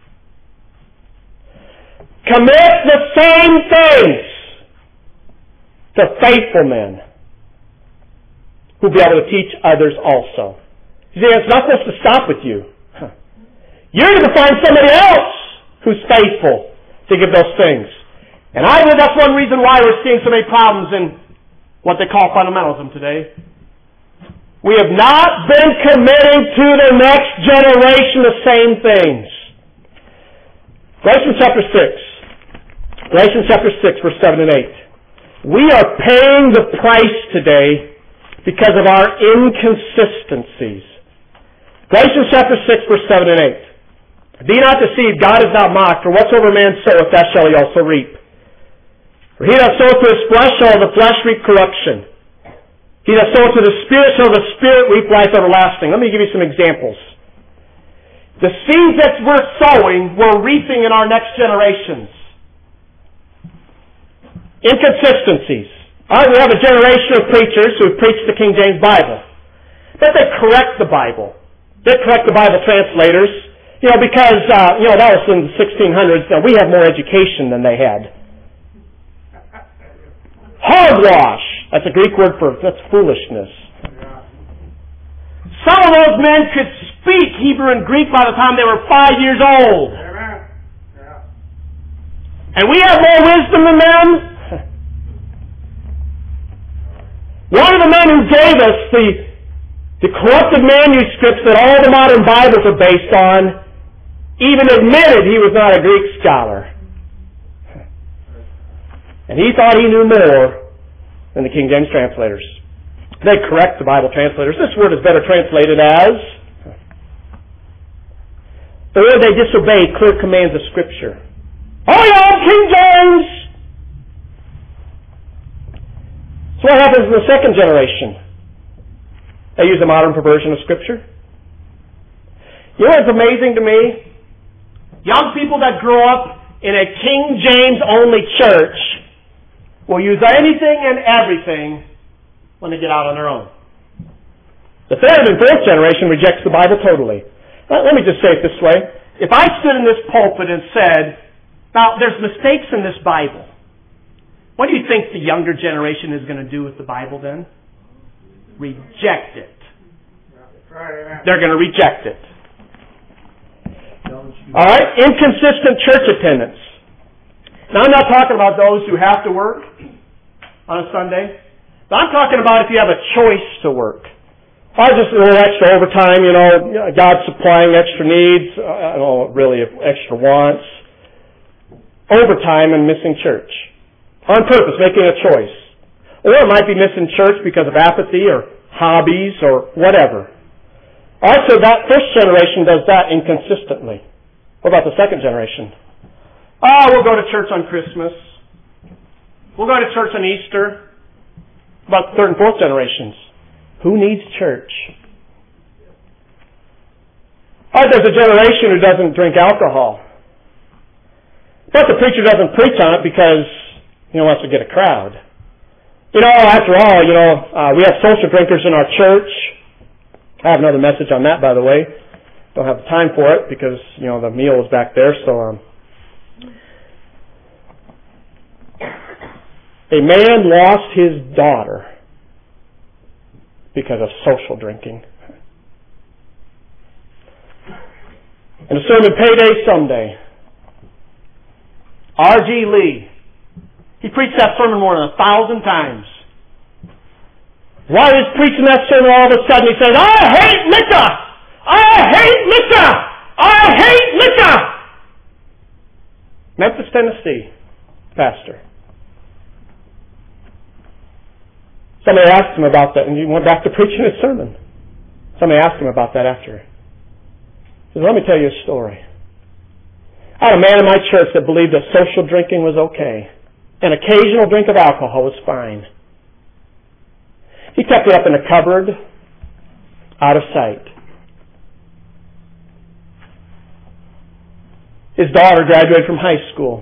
Commit the same things to faithful men who'll be able to teach others also. You see, it's not supposed to stop with you. You're going to find somebody else who's faithful to give those things. And I believe that's one reason why we're seeing so many problems in what they call fundamentalism today. We have not been committing to the next generation the same things. Galatians chapter 6. Galatians chapter 6, verse 7 and 8. We are paying the price today because of our inconsistencies. Galatians chapter 6, verse 7 and 8. Be not deceived, God is not mocked, for whatsoever man soweth, that shall he also reap. For he that soweth to his flesh shall the flesh reap corruption. He that soweth to the Spirit shall the Spirit reap life everlasting. Let me give you some examples. The seeds that we're sowing, we're reaping in our next generations. Inconsistencies. All right, we have a generation of preachers who preach the King James Bible. But they correct the Bible. They correct the Bible translators. Because, that was in the 1600s. Now, we have more education than they had. Hogwash. That's a Greek word that's foolishness. Some of those men could speak Hebrew and Greek by the time they were 5 years old. And we have more wisdom than them. One of the men who gave us the corrupted manuscripts that all the modern Bibles are based on even admitted he was not a Greek scholar. And he thought he knew more than the King James translators. They correct the Bible translators. This word is better translated as, or they disobey clear commands of Scripture. Oh yeah, King James! So what happens in the second generation? They use a modern perversion of Scripture. You know what's amazing to me? Young people that grow up in a King James only church will use anything and everything when they get out on their own. The third and fourth generation rejects the Bible totally. Let me just say it this way. If I stood in this pulpit and said, now there's mistakes in this Bible, what do you think the younger generation is going to do with the Bible then? Reject it. They're going to reject it. All right, inconsistent church attendance. Now, I'm not talking about those who have to work on a Sunday. But I'm talking about if you have a choice to work. I just a little extra overtime, God supplying extra needs, really extra wants. Overtime and missing church. On purpose, making a choice. Or it might be missing church because of apathy or hobbies or whatever. Also, that first generation does that inconsistently. What about the second generation? We'll go to church on Christmas. We'll go to church on Easter. About the third and fourth generations. Who needs church? There's a generation who doesn't drink alcohol. But the preacher doesn't preach on it because he wants to get a crowd. After all, we have social drinkers in our church. I have another message on that, by the way. Don't have the time for it because, the meal is back there, so... A man lost his daughter because of social drinking. In a sermon, Payday Someday, R.G. Lee, he preached that sermon more than 1,000 times. While he's preaching that sermon, all of a sudden he says, I hate liquor! I hate liquor! I hate liquor! Memphis, Tennessee, pastor. Somebody asked him about that, and he went back to preaching his sermon. Somebody asked him about that after. He said, let me tell you a story. I had a man in my church that believed that social drinking was okay. An occasional drink of alcohol was fine. He kept it up in a cupboard, out of sight. His daughter graduated from high school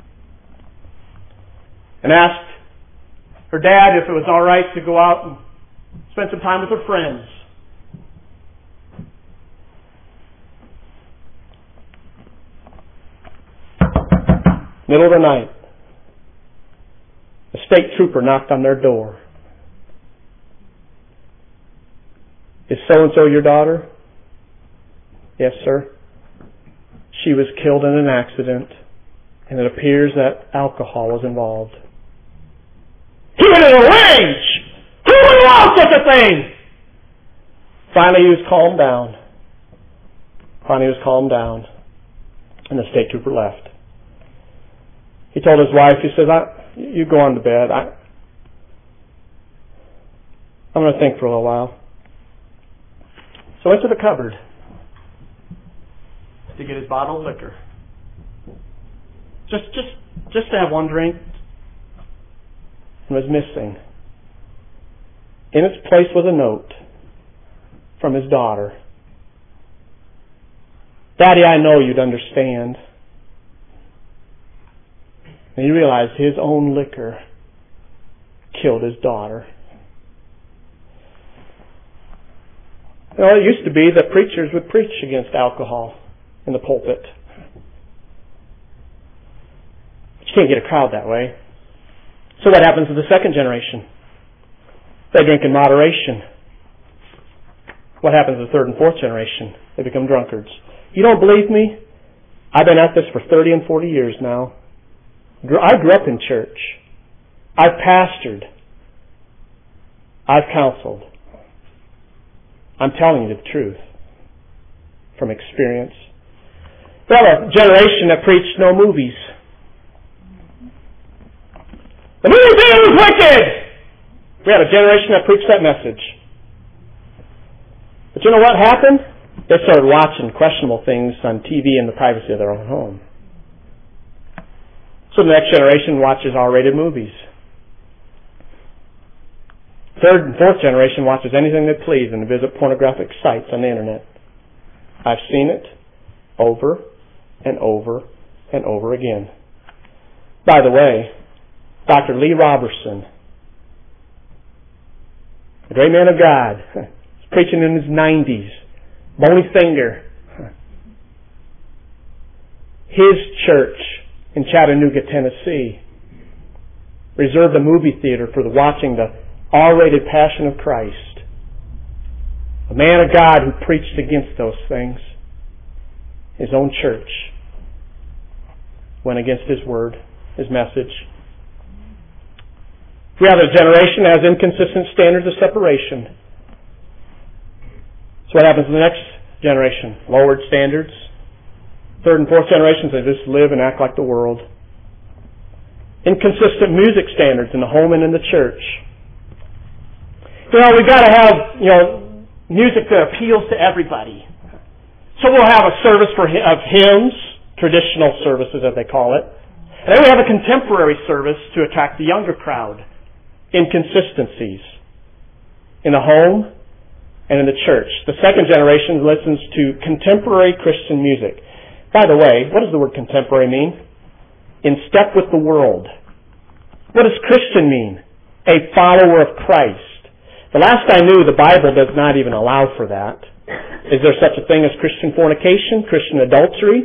and asked her dad if it was all right to go out and spend some time with her friends. Middle of the night, a state trooper knocked on their door. Is so-and-so your daughter? Yes, sir. She was killed in an accident, and it appears that alcohol was involved. He was in a rage! Who would allow such a thing? Finally, he was calmed down. And the state trooper left. He told his wife, he says, you go on to bed. I'm going to think for a little while. So I went to the cupboard to get his bottle of liquor. Just to have one drink. And was missing. In its place was a note from his daughter. Daddy, I know you'd understand. And he realized his own liquor killed his daughter. You know, it used to be that preachers would preach against alcohol in the pulpit. But you can't get a crowd that way. So what happens to the second generation? They drink in moderation. What happens to the third and fourth generation? They become drunkards. You don't believe me? I've been at this for 30 and 40 years now. I grew up in church. I've pastored. I've counseled. I'm telling you the truth from experience. We have a generation that preached no movies. The movie theater is wicked! We had a generation that preached that message. But you know what happened? They started watching questionable things on TV in the privacy of their own home. So the next generation watches R-rated movies. Third and fourth generation watches anything they please and visit pornographic sites on the internet. I've seen it over and over and over again. By the way, Dr. Lee Robertson, a great man of God, was preaching in his 90s, bony finger. His church in Chattanooga, Tennessee, reserved a movie theater for watching the R-rated Passion of Christ. A man of God who preached against those things. His own church went against his word, his message. We have a generation that has inconsistent standards of separation. So what happens to the next generation? Lowered standards. Third and fourth generations, they just live and act like the world. Inconsistent music standards in the home and in the church. We've got to have, music that appeals to everybody. So we'll have a service of hymns, traditional services as they call it. And then we have a contemporary service to attract the younger crowd. Inconsistencies in the home and in the church. The second generation listens to contemporary Christian music. By the way, what does the word contemporary mean? In step with the world. What does Christian mean? A follower of Christ. The last I knew, the Bible does not even allow for that. Is there such a thing as Christian fornication, Christian adultery?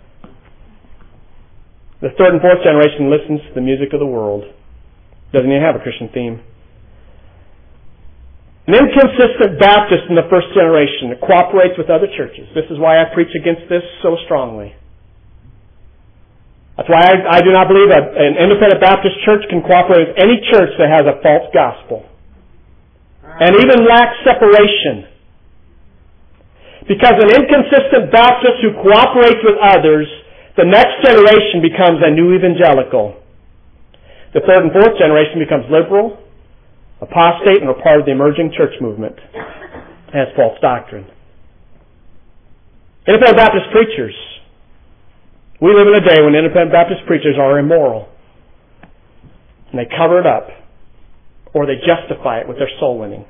The third and fourth generation listens to the music of the world. Doesn't even have a Christian theme. An inconsistent Baptist in the first generation that cooperates with other churches. This is why I preach against this so strongly. That's why I do not believe an independent Baptist church can cooperate with any church that has a false gospel. And even lacks separation. Because an inconsistent Baptist who cooperates with others, the next generation becomes a new evangelical. The third and fourth generation becomes liberal, apostate, and are part of the emerging church movement. Has false doctrine. Independent Baptist preachers. We live in a day when independent Baptist preachers are immoral. And they cover it up. Or they justify it with their soul winning.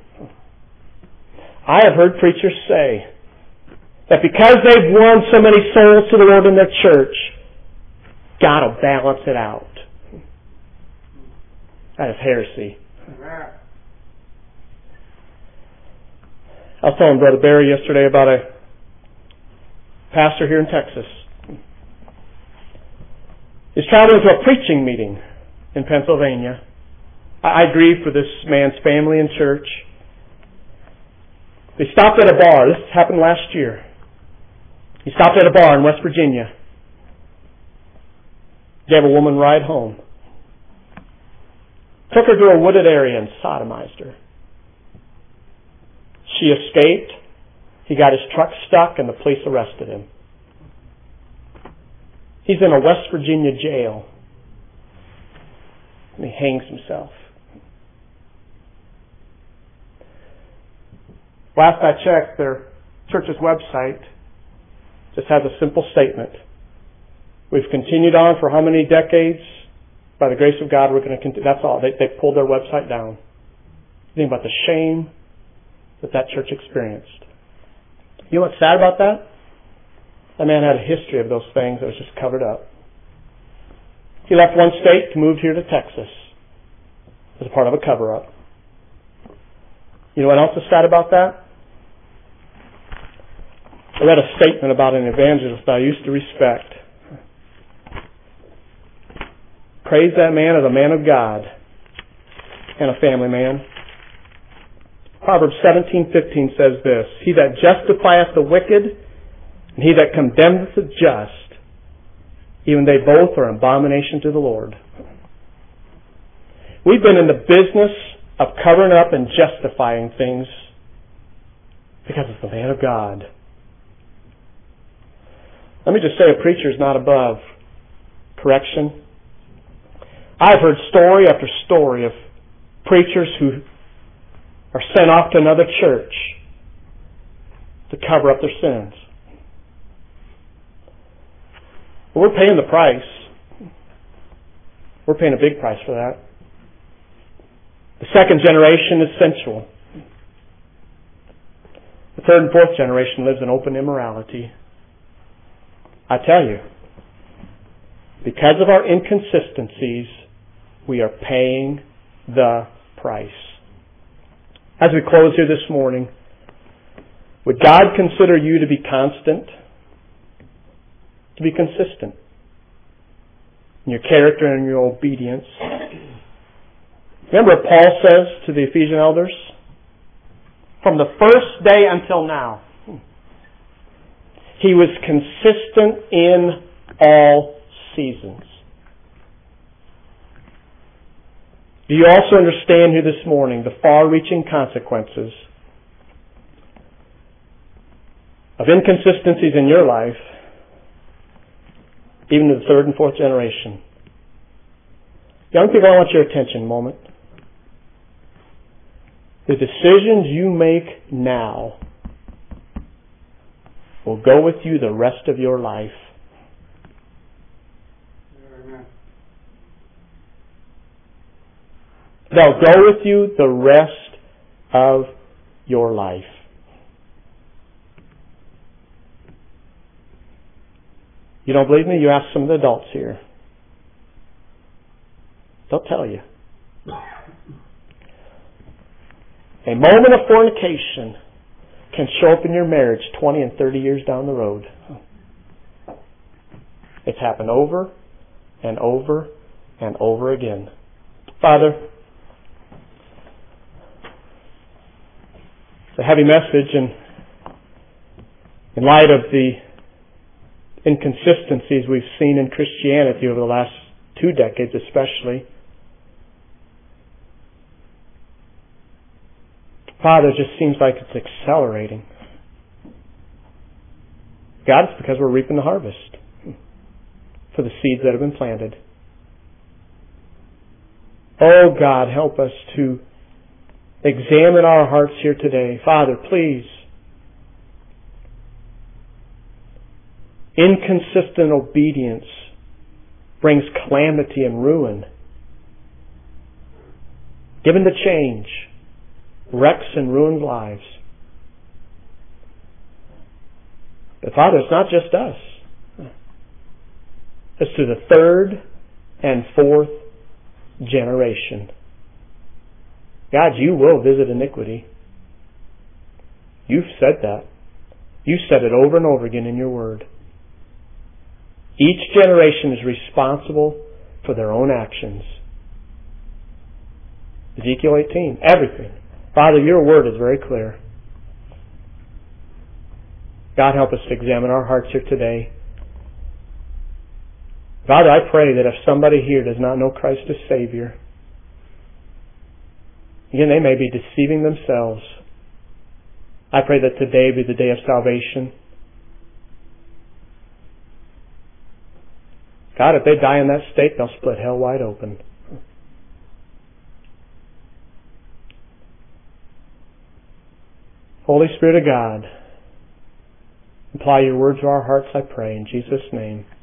I have heard preachers say that because they've won so many souls to the Lord in their church, God will balance it out. That is heresy. I was telling Brother Barry yesterday about a pastor here in Texas. He's traveling to a preaching meeting in Pennsylvania. I grieve for this man's family and church. He stopped at a bar. This happened last year. He stopped at a bar in West Virginia. Gave a woman a ride home. Took her to a wooded area and sodomized her. She escaped. He got his truck stuck and the police arrested him. He's in a West Virginia jail. And he hangs himself. Last I checked, their church's website just has a simple statement. We've continued on for how many decades? By the grace of God, we're going to continue. That's all. They pulled their website down. Think about the shame that church experienced. You know what's sad about that? That man had a history of those things that was just covered up. He left one state to move here to Texas as a part of a cover-up. You know what else is sad about that? I read a statement about an evangelist that I used to respect. Praise that man as a man of God and a family man. Proverbs 17:15 says this, He that justifieth the wicked, and he that condemneth the just, even they both are an abomination to the Lord. We've been in the business of covering up and justifying things because it's the man of God. Let me just say a preacher is not above correction. I've heard story after story of preachers who are sent off to another church to cover up their sins. Well, we're paying the price. We're paying a big price for that. The second generation is sensual. The third and fourth generation lives in open immorality. I tell you, because of our inconsistencies, we are paying the price. As we close here this morning, would God consider you to be constant? To be consistent in your character and your obedience? Remember what Paul says to the Ephesian elders? From the first day until now, he was consistent in all seasons. Do you also understand here this morning the far-reaching consequences of inconsistencies in your life, even to the third and fourth generation? Young people, I want your attention a moment. The decisions you make now will go with you the rest of your life. They'll go with you the rest of your life. You don't believe me? You ask some of the adults here. They'll tell you. A moment of fornication can show up in your marriage 20 and 30 years down the road. It's happened over and over and over again. Father, a heavy message, and in light of the inconsistencies we've seen in Christianity over the last 2 decades especially. Father, it just seems like it's accelerating. God, it's because we're reaping the harvest for the seeds that have been planted. Oh God, help us to examine our hearts here today. Father, please. Inconsistent obedience brings calamity and ruin. Given to change, wrecks and ruins lives. But Father, it's not just us. It's to the 3rd and 4th generation. God, you will visit iniquity. You've said that. You said it over and over again in your word. Each generation is responsible for their own actions. Ezekiel 18, everything. Father, your word is very clear. God, help us to examine our hearts here today. Father, I pray that if somebody here does not know Christ as Savior, again, they may be deceiving themselves. I pray that today be the day of salvation. God, if they die in that state, they'll split hell wide open. Holy Spirit of God, apply your word to our hearts, I pray, in Jesus' name.